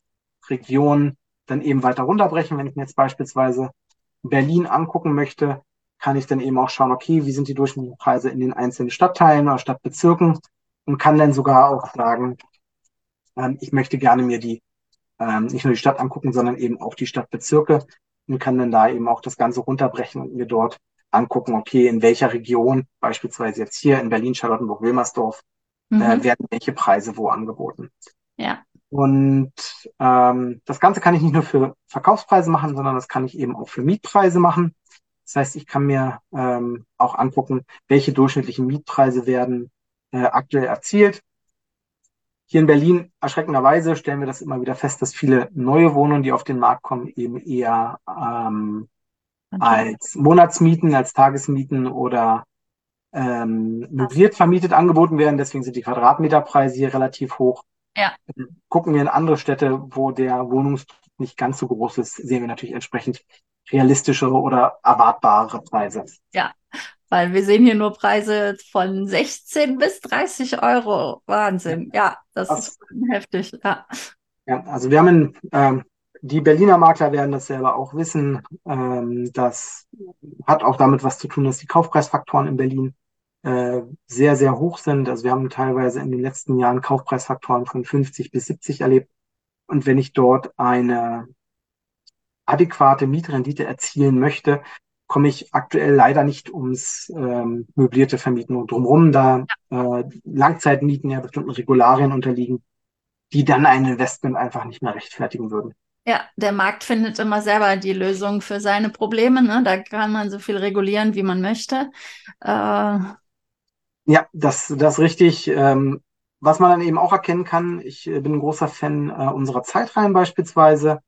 Region dann eben weiter runterbrechen. Wenn ich mir jetzt beispielsweise Berlin angucken möchte, kann ich dann eben auch schauen, okay, wie sind die durchschnittlichen Preise in den einzelnen Stadtteilen oder Stadtbezirken und kann dann sogar auch sagen, ähm, ich möchte gerne mir die ähm, nicht nur die Stadt angucken, sondern eben auch die Stadtbezirke und kann dann da eben auch das Ganze runterbrechen und mir dort angucken, okay, in welcher Region, beispielsweise jetzt hier in Berlin, Charlottenburg, Wilmersdorf, äh, Mhm. werden welche Preise wo angeboten. Ja. Und ähm, das Ganze kann ich nicht nur für Verkaufspreise machen, sondern das kann ich eben auch für Mietpreise machen. Das heißt, ich kann mir ähm, auch angucken, welche durchschnittlichen Mietpreise werden äh, aktuell erzielt. Hier in Berlin, erschreckenderweise, stellen wir das immer wieder fest, dass viele neue Wohnungen, die auf den Markt kommen, eben eher ähm, Natürlich. als Monatsmieten, als Tagesmieten oder ähm, möbliert vermietet angeboten werden. Deswegen sind die Quadratmeterpreise hier relativ hoch. Ja. Gucken wir in andere Städte, wo der Wohnungsdruck nicht ganz so groß ist, sehen wir natürlich entsprechend realistischere oder erwartbarere Preise. Ja. Weil wir sehen hier nur Preise von sechzehn bis dreißig Euro. Wahnsinn. Ja, das ist Das, schon heftig. Ja. ja, also wir haben in, ähm, die Berliner Makler werden das selber auch wissen. Ähm, das hat auch damit was zu tun, dass die Kaufpreisfaktoren in Berlin äh, sehr, sehr hoch sind. Also wir haben teilweise in den letzten Jahren Kaufpreisfaktoren von fünfzig bis siebzig erlebt. Und wenn ich dort eine adäquate Mietrendite erzielen möchte, komme ich aktuell leider nicht ums ähm, möblierte Vermieten drumherum, da äh, Langzeitmieten ja bestimmten Regularien unterliegen, die dann ein Investment einfach nicht mehr rechtfertigen würden. Ja, der Markt findet immer selber die Lösung für seine Probleme. Ne? Da kann man so viel regulieren, wie man möchte. Äh, Ja, das, das ist richtig. Ähm, was man dann eben auch erkennen kann, ich äh, bin ein großer Fan äh, unserer Zeitreihen beispielsweise.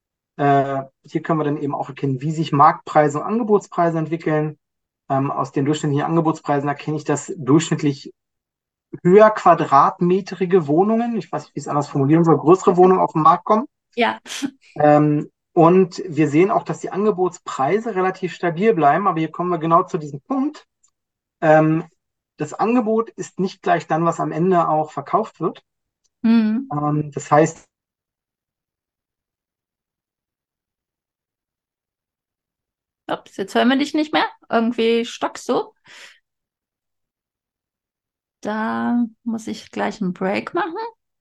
Äh, hier können wir dann eben auch erkennen, wie sich Marktpreise und Angebotspreise entwickeln. Ähm, aus den durchschnittlichen Angebotspreisen erkenne ich, dass durchschnittlich höher quadratmetrige Wohnungen, ich weiß nicht, wie ich es anders formulieren soll, größere Wohnungen auf den Markt kommen. ja, Ähm, und wir sehen auch, dass die Angebotspreise relativ stabil bleiben, aber hier kommen wir genau zu diesem Punkt. Ähm, das Angebot ist nicht gleich dann, was am Ende auch verkauft wird. hm. Ähm, das heißt, Ups, jetzt hören wir dich nicht mehr. Irgendwie stockst du. Da muss ich gleich einen Break machen.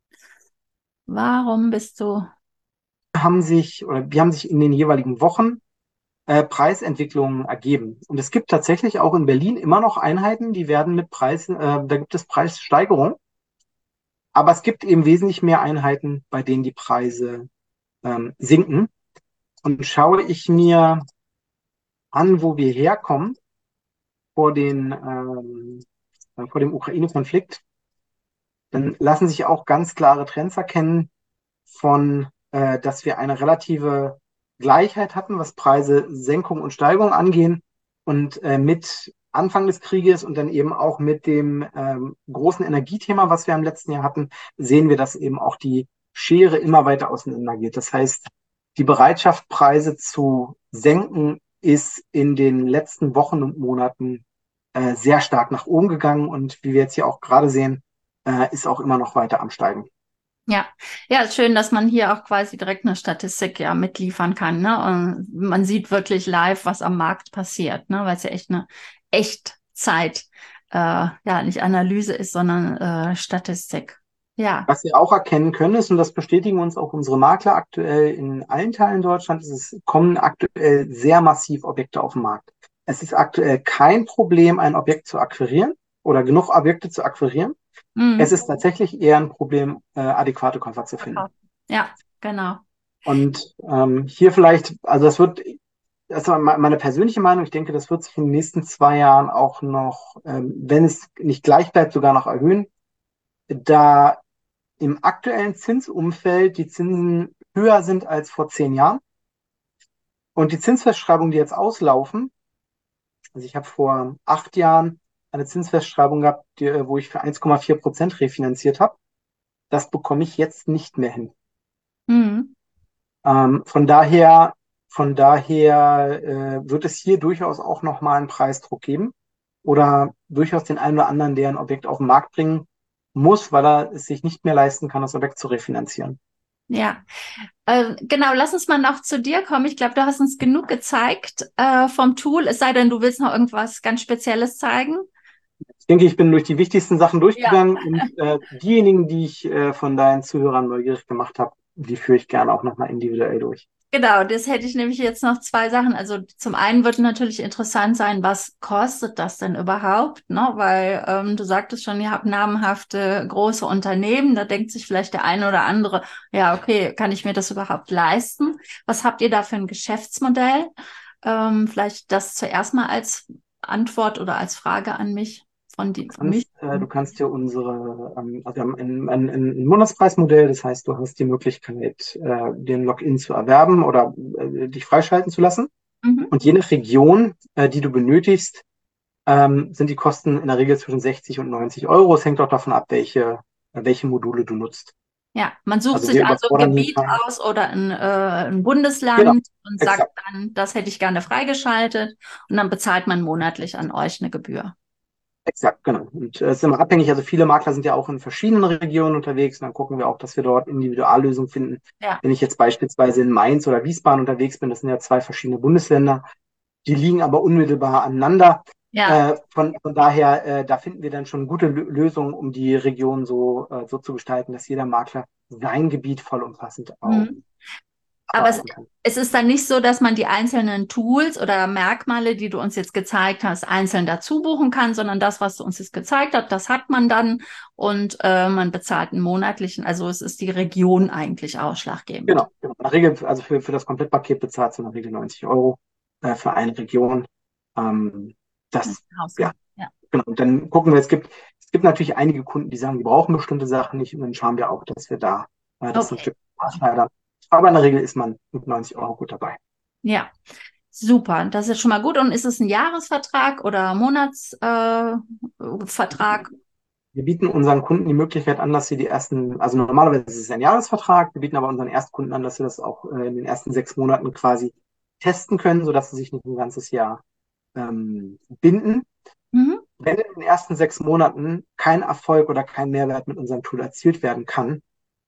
Warum bist du? haben sich oder die haben sich in den jeweiligen Wochen äh, Preisentwicklungen ergeben. Und es gibt tatsächlich auch in Berlin immer noch Einheiten, die werden mit Preisen, äh, da gibt es Preissteigerungen. Aber es gibt eben wesentlich mehr Einheiten, bei denen die Preise ähm, sinken. Und schaue ich mir an, wo wir herkommen vor, den, ähm, äh, vor dem Ukraine-Konflikt, dann lassen sich auch ganz klare Trends erkennen von, äh, dass wir eine relative Gleichheit hatten, was Preise, Senkung und Steigerung angehen. Und äh, mit Anfang des Krieges und dann eben auch mit dem ähm, großen Energiethema, was wir im letzten Jahr hatten, sehen wir, dass eben auch die Schere immer weiter auseinander geht. Das heißt, die Bereitschaft, Preise zu senken, ist in den letzten Wochen und Monaten äh, sehr stark nach oben gegangen und wie wir jetzt hier auch gerade sehen, äh, ist auch immer noch weiter am Steigen. Ja, ja, ist schön, dass man hier auch quasi direkt eine Statistik ja mitliefern kann, ne? Und man sieht wirklich live, was am Markt passiert, ne? Weil es ja echt eine Echtzeit, äh, ja, nicht Analyse ist, sondern äh, Statistik. Ja. Was wir auch erkennen können, ist, und das bestätigen uns auch unsere Makler aktuell in allen Teilen Deutschlands, ist, es kommen aktuell sehr massiv Objekte auf den Markt. Es ist aktuell kein Problem, ein Objekt zu akquirieren oder genug Objekte zu akquirieren. Es Mhm. ist tatsächlich eher ein Problem, äh, adäquate Käufer zu finden. Verkaufen. Ja, genau. Und ähm, hier vielleicht, also das wird das ist meine persönliche Meinung. Ich denke, das wird sich in den nächsten zwei Jahren auch noch, ähm, wenn es nicht gleich bleibt, sogar noch erhöhen, da im aktuellen Zinsumfeld die Zinsen höher sind als vor zehn Jahren. Und die Zinsfestschreibungen, die jetzt auslaufen, also ich habe vor acht Jahren eine Zinsfestschreibung gehabt, die, wo ich für eins Komma vier Prozent refinanziert habe. Das bekomme ich jetzt nicht mehr hin. Mhm. Ähm, von daher, von daher äh, wird es hier durchaus auch nochmal einen Preisdruck geben oder durchaus den einen oder anderen, der ein Objekt auf den Markt bringen muss, weil er es sich nicht mehr leisten kann, das Objekt zu refinanzieren. Ja, äh, genau, lass uns mal noch zu dir kommen. Ich glaube, du hast uns genug gezeigt äh, vom Tool, es sei denn, du willst noch irgendwas ganz Spezielles zeigen. Ich denke, ich bin durch die wichtigsten Sachen Ja. durchgegangen und äh, diejenigen, die ich äh, von deinen Zuhörern neugierig gemacht habe, die führe ich gerne auch nochmal individuell durch. Genau, das hätte ich nämlich jetzt noch zwei Sachen. Also zum einen wird natürlich interessant sein, was kostet das denn überhaupt, ne? Weil ähm, du sagtest schon, ihr habt namhafte große Unternehmen, da denkt sich vielleicht der eine oder andere, ja, okay, kann ich mir das überhaupt leisten? Was habt ihr da für ein Geschäftsmodell? Ähm, vielleicht das zuerst mal als Antwort oder als Frage an mich von Du die, von mich. kannst, äh, du kannst dir unsere, ähm, also wir haben ein, ein, ein Monatspreismodell, das heißt, du hast die Möglichkeit, äh, den Login zu erwerben oder äh, dich freischalten zu lassen. Mhm. Und je nach Region, äh, die du benötigst, ähm, sind die Kosten in der Regel zwischen sechzig und neunzig Euro. Es hängt auch davon ab, welche, äh, welche Module du nutzt. Ja, man sucht Also wir sich also ein überfordern hier Gebiet keinen. aus oder ein, äh, ein Genau, Bundesland und sagt exakt. dann, das hätte ich gerne freigeschaltet und dann bezahlt man monatlich an euch eine Gebühr. Exakt, genau. Und äh, es ist immer abhängig, also viele Makler sind ja auch in verschiedenen Regionen unterwegs und dann gucken wir auch, dass wir dort Individuallösungen finden. Ja, Wenn ich jetzt beispielsweise in Mainz oder Wiesbaden unterwegs bin, das sind ja zwei verschiedene Bundesländer, die liegen aber unmittelbar aneinander. ja. Äh, von, von daher, äh, da finden wir dann schon gute Lö- Lösungen, um die Region so, äh, so zu gestalten, dass jeder Makler sein Gebiet vollumfassend auch Mhm. Aber es, abarbeiten kann. es ist dann nicht so, dass man die einzelnen Tools oder Merkmale, die du uns jetzt gezeigt hast, einzeln dazu buchen kann, sondern das, was du uns jetzt gezeigt hast, das hat man dann und äh, man bezahlt einen monatlichen, also es ist die Region eigentlich ausschlaggebend. Genau, genau. In der Regel, also für, für das Komplettpaket bezahlt du in der Regel neunzig Euro äh, für eine Region. Ähm, das, ja, Hausnummer. Ja, genau. Und dann gucken wir, es gibt, es gibt natürlich einige Kunden, die sagen, die brauchen bestimmte Sachen nicht und dann schauen wir auch, dass wir da äh, das ein okay. Stück maßschneidern. Aber in der Regel ist man mit neunzig Euro gut dabei. Ja. Super, das ist schon mal gut. Und ist es ein Jahresvertrag oder Monatsvertrag? Äh, Vertrag? Wir bieten unseren Kunden die Möglichkeit an, dass sie die ersten, also normalerweise ist es ein Jahresvertrag, wir bieten aber unseren Erstkunden an, dass sie das auch äh, in den ersten sechs Monaten quasi testen können, sodass sie sich nicht ein ganzes Jahr ähm, binden. Mhm. Wenn in den ersten sechs Monaten kein Erfolg oder kein Mehrwert mit unserem Tool erzielt werden kann,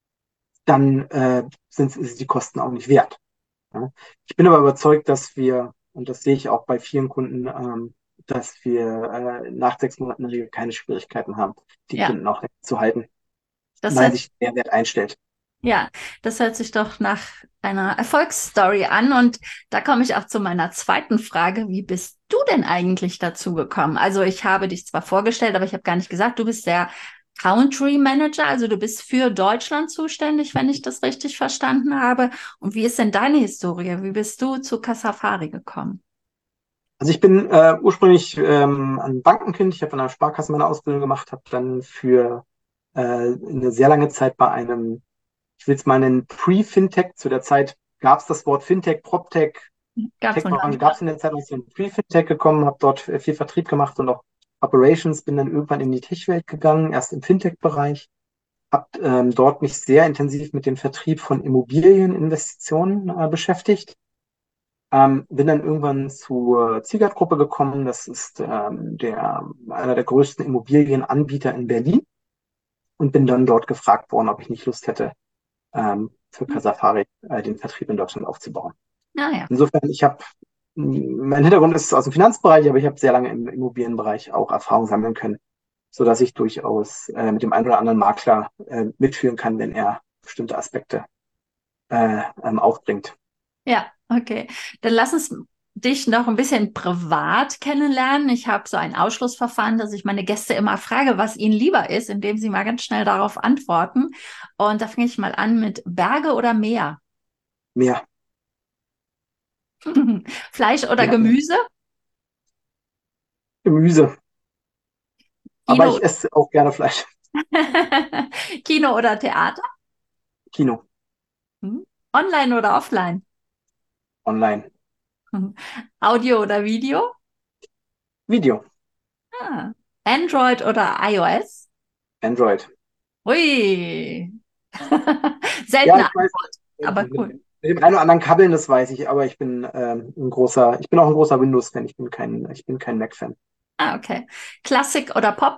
dann äh, sind es die Kosten auch nicht wert. Ja. Ich bin aber überzeugt, dass wir, und das sehe ich auch bei vielen Kunden, ähm, dass wir äh, nach sechs Monaten in der Regel keine Schwierigkeiten haben, die Ja, Kunden auch zu halten, das weil hört, sich der Mehrwert einstellt. ja, das hört sich doch nach einer Erfolgsstory an. Und da komme ich auch zu meiner zweiten Frage. Wie bist du denn eigentlich dazu gekommen? Also ich habe dich zwar vorgestellt, aber ich habe gar nicht gesagt, du bist der Country Manager, also du bist für Deutschland zuständig, wenn ich das richtig verstanden habe. Und wie ist denn deine Historie? Wie bist du zu Casafari gekommen? Also ich bin äh, ursprünglich ähm, ein Bankenkind. Ich habe an einer Sparkasse meine Ausbildung gemacht, habe dann für äh, eine sehr lange Zeit bei einem, ich will es mal nennen, Pre-Fintech. Zu der Zeit gab es das Wort Fintech, PropTech, Gab's noch gar Tech-Branche nicht. gab es in der Zeit, als ich in Pre-Fintech gekommen, habe dort viel Vertrieb gemacht und auch Operations, bin dann irgendwann in die Tech-Welt gegangen, erst im Fintech-Bereich, habe ähm, dort mich sehr intensiv mit dem Vertrieb von Immobilieninvestitionen äh, beschäftigt. Ähm, bin dann irgendwann zur Ziegert-Gruppe gekommen. Das ist ähm, der, einer der größten Immobilienanbieter in Berlin und bin dann dort gefragt worden, ob ich nicht Lust hätte, ähm, für Casafari äh, den Vertrieb in Deutschland aufzubauen. Naja. Insofern, ich habe, mein Hintergrund ist aus dem Finanzbereich, aber ich habe sehr lange im Immobilienbereich auch Erfahrung sammeln können, sodass ich durchaus äh, mit dem einen oder anderen Makler äh, mitführen kann, wenn er bestimmte Aspekte äh, ähm, aufbringt. Ja, okay. Dann lass uns dich noch ein bisschen privat kennenlernen. Ich habe so ein Ausschlussverfahren, dass ich meine Gäste immer frage, was ihnen lieber ist, indem sie mal ganz schnell darauf antworten. Und da fange ich mal an mit Berge oder Meer. Mehr. Fleisch oder Ja, Gemüse? Gemüse. Aber Kino, ich esse auch gerne Fleisch. Kino oder Theater? Kino, Hm? Online oder offline? online, Audio oder Video? Video, Ah. Android oder iOS? Android. Ui. Ja, Seltene ich weiß, Antwort, äh, aber mit, cool. mit dem einen oder anderen Kabbeln, das weiß ich, aber ich bin ähm, ein großer, ich bin auch ein großer Windows-Fan. Ich bin kein, ich bin kein Mac-Fan. Ah, okay. Klassik oder Pop?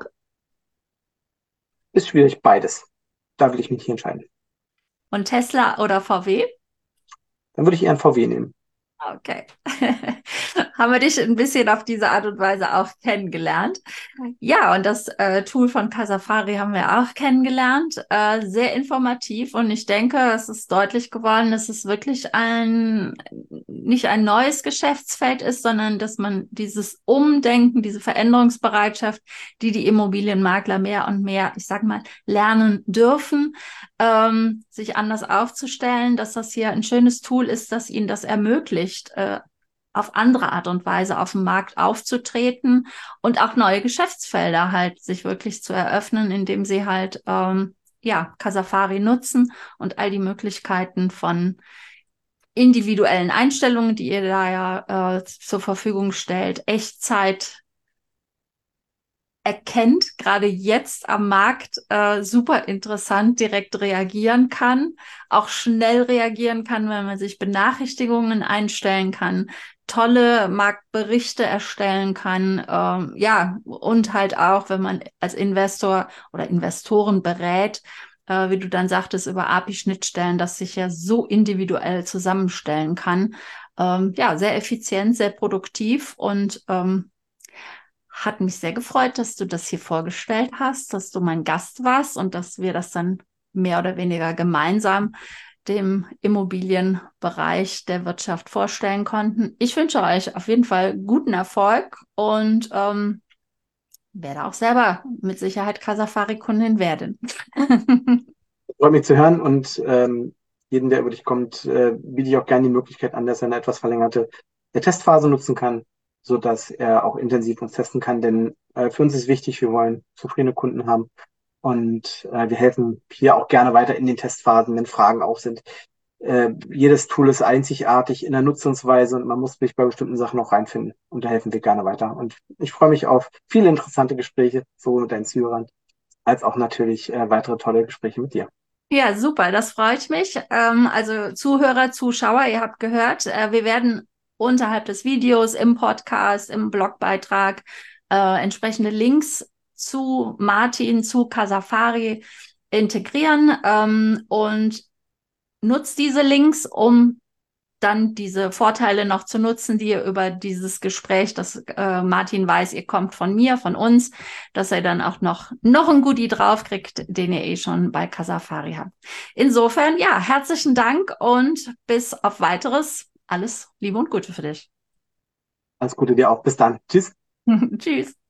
Ist schwierig, beides. Da will ich mich hier entscheiden. Und Tesla oder V W? Dann würde ich eher einen V W nehmen. Okay. Haben wir dich ein bisschen auf diese Art und Weise auch kennengelernt. Ja, und das äh, Tool von Casafari haben wir auch kennengelernt. Äh, sehr informativ und ich denke, es ist deutlich geworden, dass es wirklich ein, nicht ein neues Geschäftsfeld ist, sondern dass man dieses Umdenken, diese Veränderungsbereitschaft, die die Immobilienmakler mehr und mehr, ich sag mal, lernen dürfen, ähm, sich anders aufzustellen, dass das hier ein schönes Tool ist, das ihnen das ermöglicht, äh, auf andere Art und Weise auf dem Markt aufzutreten und auch neue Geschäftsfelder halt sich wirklich zu eröffnen, indem sie halt ähm, ja Casafari nutzen und all die Möglichkeiten von individuellen Einstellungen, die ihr da ja äh, zur Verfügung stellt, Echtzeit erkennt, gerade jetzt am Markt äh, super interessant direkt reagieren kann, auch schnell reagieren kann, wenn man sich Benachrichtigungen einstellen kann, tolle Marktberichte erstellen kann, ähm, ja, und halt auch, wenn man als Investor oder Investoren berät, äh, wie du dann sagtest, über A P I-Schnittstellen, das sich ja so individuell zusammenstellen kann. Ähm, ja, sehr effizient, sehr produktiv und ähm, hat mich sehr gefreut, dass du das hier vorgestellt hast, dass du mein Gast warst und dass wir das dann mehr oder weniger gemeinsam dem Immobilienbereich der Wirtschaft vorstellen konnten. Ich wünsche euch auf jeden Fall guten Erfolg und ähm, werde auch selber mit Sicherheit Casafari-Kundin werden. Freut mich zu hören und ähm, jeden, der über dich kommt, äh, biete ich auch gerne die Möglichkeit an, dass er eine etwas verlängerte äh, Testphase nutzen kann, sodass er auch intensiv uns testen kann. Denn äh, für uns ist wichtig, wir wollen zufriedene Kunden haben und äh, wir helfen hier auch gerne weiter in den Testphasen, wenn Fragen auf sind. Äh, jedes Tool ist einzigartig in der Nutzungsweise und man muss sich bei bestimmten Sachen auch reinfinden. Und da helfen wir gerne weiter. Und ich freue mich auf viele interessante Gespräche, sowohl mit deinen Zuhörern als auch natürlich äh, weitere tolle Gespräche mit dir. Ja, super, das freut mich. Ähm, also Zuhörer, Zuschauer, ihr habt gehört, äh, wir werden unterhalb des Videos, im Podcast, im Blogbeitrag äh, entsprechende Links zu Martin, zu Casafari integrieren ähm, und nutzt diese Links, um dann diese Vorteile noch zu nutzen, die ihr über dieses Gespräch, dass äh, Martin weiß, ihr kommt von mir, von uns, dass er dann auch noch, noch ein Goodie draufkriegt, den ihr eh schon bei Casafari habt. Insofern, ja, herzlichen Dank und bis auf weiteres. Alles Liebe und Gute für dich. Alles Gute dir auch. Bis dann. Tschüss. Tschüss.